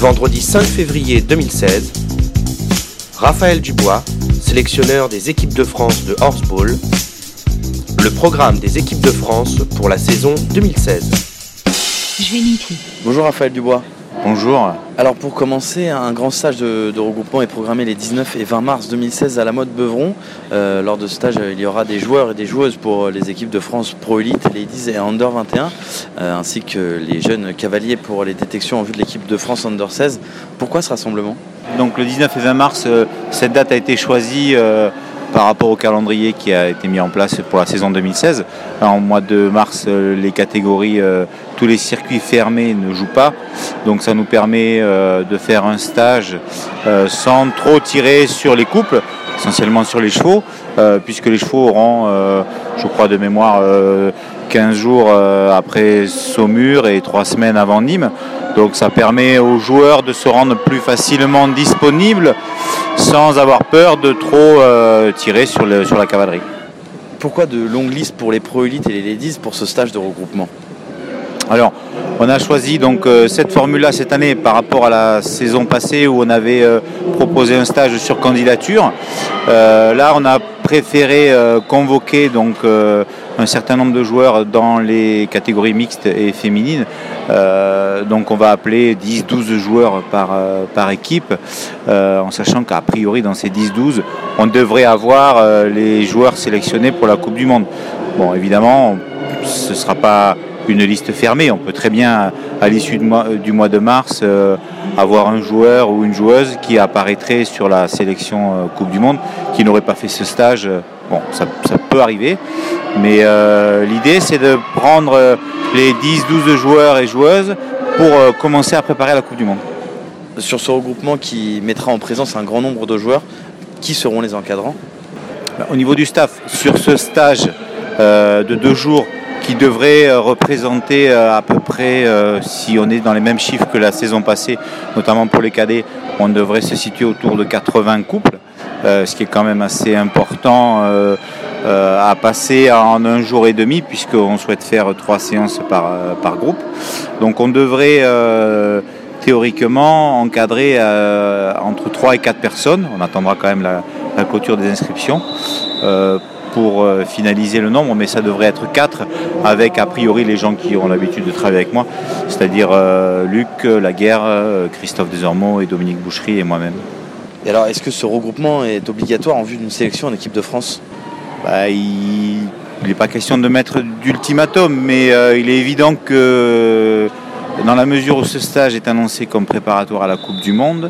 Vendredi 5 février 2016, Raphaël Dubois, sélectionneur des équipes de France de horseball, le programme des équipes de France pour la saison 2016. Bonjour Raphaël Dubois. Bonjour. Alors pour commencer, un grand stage de regroupement est programmé les 19 et 20 mars 2016 à la Motte Beuvron. Lors de ce stage, il y aura des joueurs et des joueuses pour les équipes de France Pro Elite, Ladies et Under 21, ainsi que les jeunes cavaliers pour les détections en vue de l'équipe de France Under 16. Pourquoi ce rassemblement ? Donc le 19 et 20 mars, cette date a été choisie par rapport au calendrier qui a été mis en place pour la saison 2016. En mois de mars, les catégories, tous les circuits fermés ne jouent pas. Donc ça nous permet de faire un stage sans trop tirer sur les couples, essentiellement sur les chevaux, puisque les chevaux auront, je crois de mémoire, 15 jours après Saumur et 3 semaines avant Nîmes. Donc ça permet aux joueurs de se rendre plus facilement disponibles sans avoir peur de trop tirer sur la cavalerie. Pourquoi de longues listes pour les Pro Elite et les Ladies pour ce stage de regroupement ? Alors, on a choisi donc cette formule-là cette année par rapport à la saison passée où on avait proposé un stage sur candidature. Là, on a préféré convoquer donc un certain nombre de joueurs dans les catégories mixtes et féminines. Donc on va appeler 10-12 joueurs par équipe, en sachant qu'à priori dans ces 10-12, on devrait avoir les joueurs sélectionnés pour la Coupe du Monde. Bon, évidemment, ce ne sera pas une liste fermée. On peut très bien, à l'issue du mois de mars, avoir un joueur ou une joueuse qui apparaîtrait sur la sélection Coupe du Monde, qui n'aurait pas fait ce stage. Bon, ça peut arriver, mais l'idée c'est de prendre les 10-12 joueurs et joueuses pour commencer à préparer la Coupe du Monde. Sur ce regroupement qui mettra en présence un grand nombre de joueurs, qui seront les encadrants ? Au niveau du staff, sur ce stage de 2 jours, qui devrait représenter à peu près, si on est dans les mêmes chiffres que la saison passée, notamment pour les cadets, on devrait se situer autour de 80 couples, ce qui est quand même assez important à passer en 1 jour et demi, puisqu'on souhaite faire 3 séances par groupe. Donc on devrait théoriquement encadrer entre 3 et 4 personnes. On attendra quand même la clôture des inscriptions pour finaliser le nombre, mais ça devrait être 4 avec a priori les gens qui auront l'habitude de travailler avec moi, c'est-à-dire Luc Laguerre, Christophe Desormeaux et Dominique Boucherie et moi-même. Et alors, est-ce que ce regroupement est obligatoire en vue d'une sélection en équipe de France ? Il n'est pas question de mettre d'ultimatum, mais il est évident que dans la mesure où ce stage est annoncé comme préparatoire à la Coupe du Monde,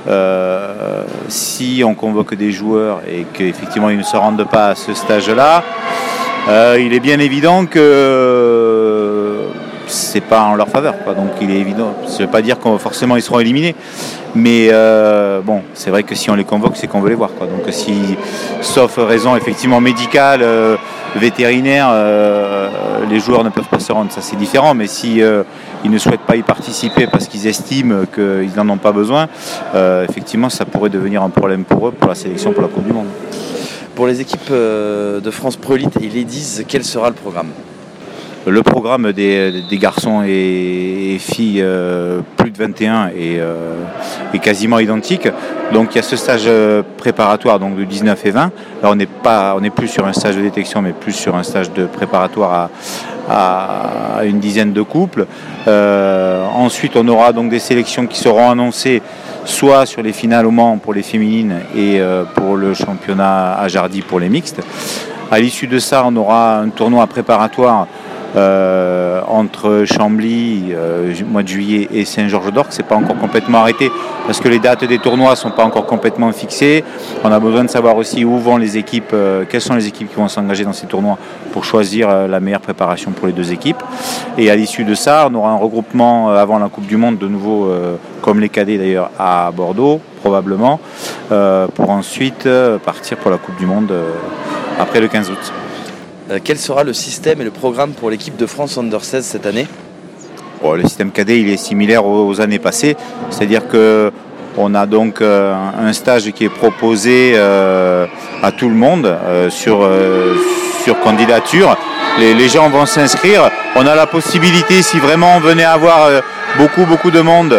si on convoque des joueurs et qu'effectivement ils ne se rendent pas à ce stage-là, il est bien évident que c'est pas en leur faveur, quoi. Donc il est évident, ça ne veut pas dire que forcément ils seront éliminés, mais bon, c'est vrai que si on les convoque, c'est qu'on veut les voir, quoi. Donc si, sauf raison effectivement médicale, vétérinaire, les joueurs ne peuvent pas se rendre, ça c'est différent, mais si ils ne souhaitent pas y participer parce qu'ils estiment qu'ils n'en ont pas besoin, effectivement ça pourrait devenir un problème pour eux, pour la sélection, pour la Coupe du Monde. Pour les équipes de France Pro Elite et Ladies, quel sera le programme ? Le programme des garçons et filles plus de 21 est quasiment identique. Donc il y a ce stage préparatoire donc de 19 et 20. Là on n'est plus sur un stage de détection, mais plus sur un stage de préparatoire à une dizaine de couples. Ensuite on aura donc des sélections qui seront annoncées soit sur les finales au Mans pour les féminines et pour le championnat à Jardy pour les mixtes. À l'issue de ça, on aura un tournoi préparatoire entre Chambly, mois de juillet, et Saint-Georges-d'Orc. C'est pas encore complètement arrêté parce que les dates des tournois sont pas encore complètement fixées. On a besoin de savoir aussi où vont les équipes, quelles sont les équipes qui vont s'engager dans ces tournois pour choisir la meilleure préparation pour les 2 équipes. Et à l'issue de ça, on aura un regroupement avant la Coupe du Monde de nouveau, comme les cadets d'ailleurs, à Bordeaux probablement, pour ensuite partir pour la Coupe du Monde après le 15 août. Quel sera le système et le programme pour l'équipe de France Under 16 cette année ? Le système cadet il est similaire aux années passées, c'est-à-dire qu'on a donc un stage qui est proposé à tout le monde sur candidature. Les gens vont s'inscrire. On a la possibilité, si vraiment on venait avoir beaucoup de monde,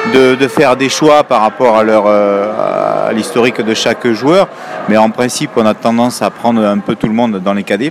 de faire des choix par rapport à l'historique de chaque joueur, mais en principe on a tendance à prendre un peu tout le monde dans les cadets.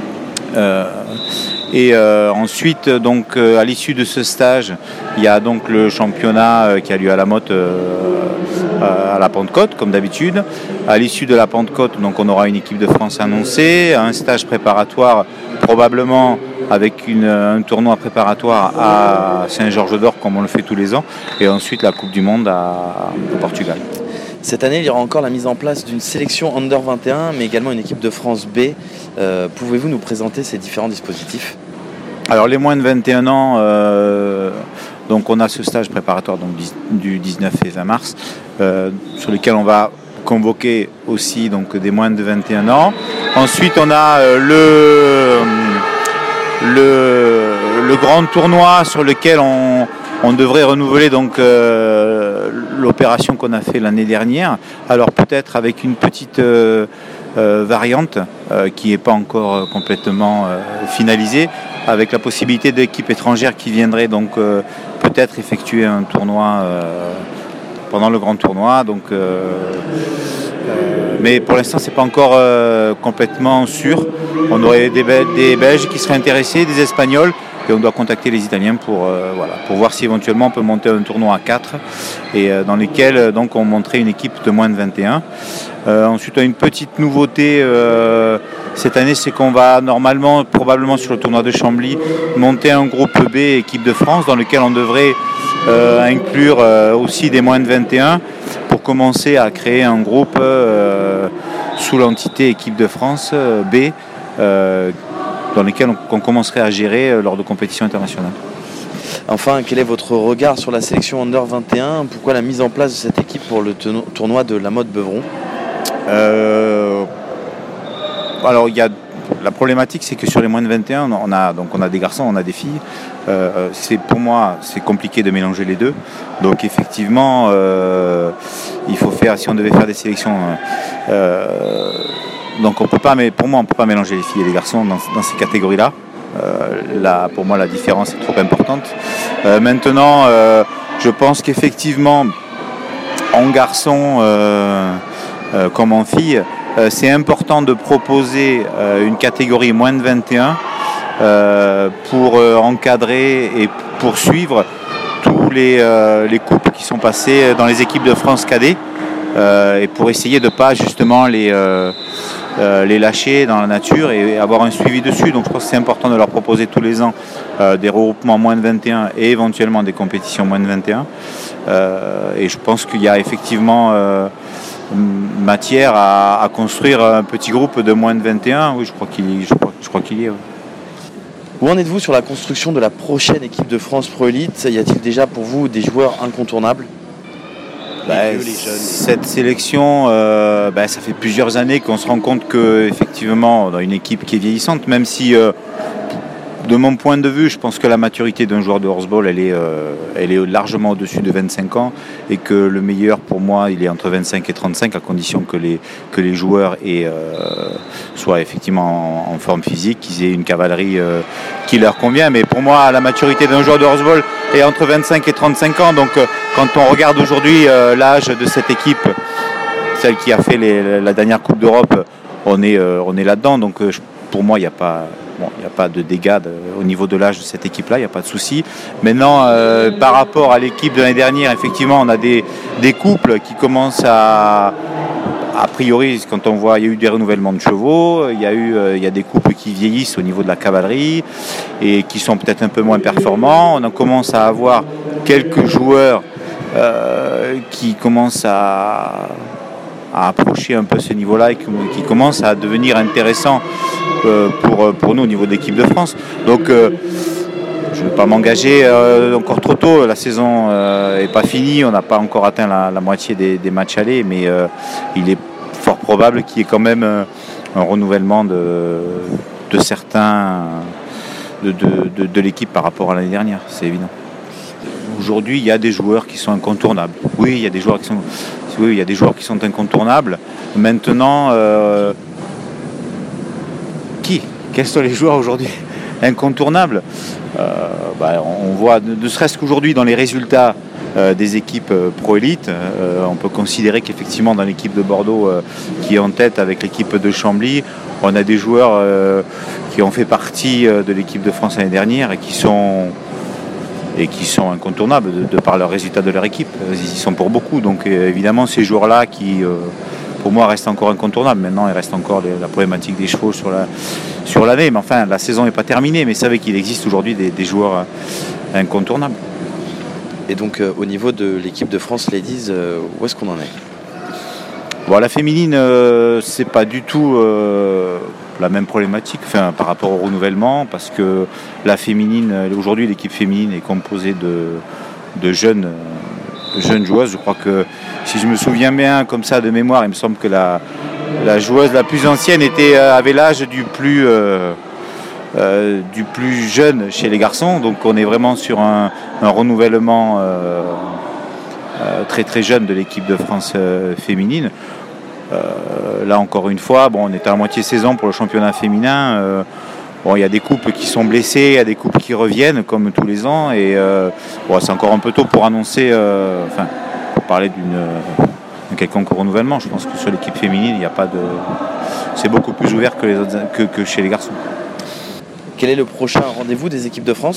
Ensuite, donc, à l'issue de ce stage, il y a donc le championnat qui a lieu à la Motte à la Pentecôte, comme d'habitude. À l'issue de la Pentecôte, donc, on aura une équipe de France annoncée, un stage préparatoire probablement avec un tournoi préparatoire à Saint-Georges-d'Or, comme on le fait tous les ans, et ensuite la Coupe du Monde au Portugal. Cette année, il y aura encore la mise en place d'une sélection Under 21, mais également une équipe de France B. Pouvez-vous nous présenter ces différents dispositifs ? Alors les moins de 21 ans, donc on a ce stage préparatoire donc, du 19 et 20 mars, sur lequel on va convoquer aussi donc, des moins de 21 ans. Ensuite on a le grand tournoi sur lequel on devrait renouveler donc l'opération qu'on a fait l'année dernière. Alors peut-être avec une petite variante qui n'est pas encore complètement finalisée, avec la possibilité d'équipes étrangères qui viendraient donc peut-être effectuer un tournoi pendant le grand tournoi. Donc, mais pour l'instant c'est pas encore complètement sûr. On aurait des Belges qui seraient intéressés, des Espagnols. Et on doit contacter les Italiens pour voir si éventuellement on peut monter un tournoi à 4 et dans lequel donc on montrait une équipe de moins de 21. Ensuite, on a une petite nouveauté cette année, c'est qu'on va normalement, probablement sur le tournoi de Chambly, monter un groupe B équipe de France dans lequel on devrait inclure aussi des moins de 21 pour commencer à créer un groupe sous l'entité équipe de France B. Dans lesquels on commencerait à gérer lors de compétitions internationales. Enfin, quel est votre regard sur la sélection Under 21 ? Pourquoi la mise en place de cette équipe pour le tournoi de la Motte Beuvron ? Alors, la problématique, c'est que sur les moins de 21, on a des garçons, on a des filles. Pour moi, c'est compliqué de mélanger les deux. Donc, effectivement, il faut faire, si on devait faire des sélections... Donc pour moi, on ne peut pas mélanger les filles et les garçons dans ces catégories-là. Pour moi, la différence est trop importante. Maintenant, je pense qu'effectivement, en garçon comme en fille, c'est important de proposer une catégorie moins de 21 pour encadrer et poursuivre tous les couples qui sont passés dans les équipes de France cadet et pour essayer de ne pas justement les lâcher dans la nature et avoir un suivi dessus. Donc je pense que c'est important de leur proposer tous les ans des regroupements moins de 21 et éventuellement des compétitions moins de 21. Et je pense qu'il y a effectivement matière à construire un petit groupe de moins de 21. Oui, je crois qu'il y est. Ouais. Où en êtes-vous sur la construction de la prochaine équipe de France Pro Elite ? Y a-t-il déjà pour vous des joueurs incontournables ? Cette sélection, ça fait plusieurs années qu'on se rend compte qu'effectivement, on a une équipe qui est vieillissante, même si, de mon point de vue, je pense que la maturité d'un joueur de horseball, elle est largement au-dessus de 25 ans et que le meilleur, pour moi, il est entre 25 et 35, à condition que les joueurs soient effectivement en forme physique, qu'ils aient une cavalerie qui leur convient. Mais pour moi, la maturité d'un joueur de horseball est entre 25 et 35 ans. Donc, quand on regarde aujourd'hui l'âge de cette équipe, celle qui a fait la dernière Coupe d'Europe, on est là-dedans. Donc, pour moi, il n'y a pas de dégâts au niveau de l'âge de cette équipe-là, il n'y a pas de souci. Maintenant, par rapport à l'équipe de l'année dernière, effectivement, on a des couples qui commencent a priori, quand on voit, il y a eu des renouvellements de chevaux, il y a des couples qui vieillissent au niveau de la cavalerie et qui sont peut-être un peu moins performants. On commence à avoir quelques joueurs qui commencent à approcher un peu ce niveau-là et qui commencent à devenir intéressants pour nous au niveau de l'équipe de France. Donc je ne vais pas m'engager encore trop tôt, la saison n'est pas finie, on n'a pas encore atteint la moitié des matchs allés, mais il est fort probable qu'il y ait quand même un renouvellement de certains de l'équipe par rapport à l'année dernière, c'est évident. Aujourd'hui, il y a des joueurs qui sont incontournables. Oui, il y a des joueurs qui sont incontournables. Maintenant, quels sont les joueurs aujourd'hui incontournables? On voit, ne serait-ce qu'aujourd'hui dans les résultats des équipes pro-élite, on peut considérer qu'effectivement dans l'équipe de Bordeaux qui est en tête avec l'équipe de Chambly, on a des joueurs qui ont fait partie de l'équipe de France l'année dernière et qui sont incontournables de par leurs résultats de leur équipe. Ils y sont pour beaucoup. Donc évidemment ces joueurs-là qui pour moi restent encore incontournables. Maintenant il reste encore la problématique des chevaux sur l'année. Mais enfin la saison n'est pas terminée, mais savez qu'il existe aujourd'hui des joueurs incontournables. Et donc au niveau de l'équipe de France Ladies, où est-ce qu'on en est ? Bon, la féminine, c'est pas du tout la même problématique par rapport au renouvellement, parce que la féminine, aujourd'hui l'équipe féminine est composée de jeunes joueuses. Je crois que si je me souviens bien comme ça de mémoire, il me semble que la joueuse la plus ancienne avait l'âge du plus jeune chez les garçons. Donc on est vraiment sur un renouvellement très très jeune de l'équipe de France féminine. Là encore une fois, on est à la moitié saison pour le championnat féminin. Il y a des couples qui sont blessés, il y a des couples qui reviennent comme tous les ans, et c'est encore un peu tôt pour annoncer, pour parler d'un quelconque renouvellement. Je pense que sur l'équipe féminine, il n'y a pas de, c'est beaucoup plus ouvert que chez les garçons. Quel est le prochain rendez-vous des équipes de France ?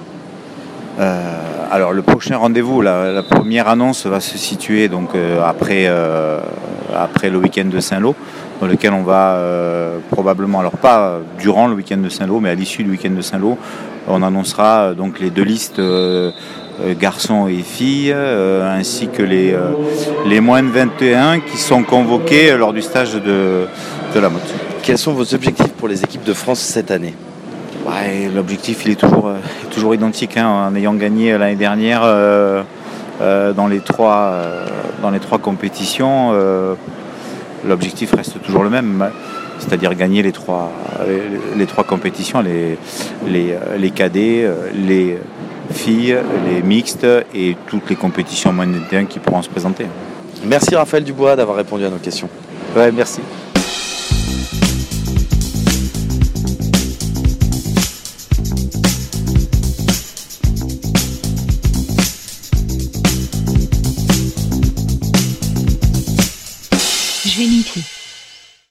Alors le prochain rendez-vous, la première annonce va se situer donc après le week-end de Saint-Lô, dans lequel on va probablement, alors pas durant le week-end de Saint-Lô, mais à l'issue du week-end de Saint-Lô, on annoncera donc les deux listes garçons et filles, ainsi que les moins de 21 qui sont convoqués lors du stage de la mode. Quels sont vos objectifs pour les équipes de France cette année ? L'objectif il est toujours identique, en ayant gagné l'année dernière dans les trois compétitions. L'objectif reste toujours le même, c'est-à-dire gagner les trois compétitions, les cadets, les filles, les mixtes et toutes les compétitions moins de 21 qui pourront se présenter. Merci Raphaël Dubois d'avoir répondu à nos questions. Merci.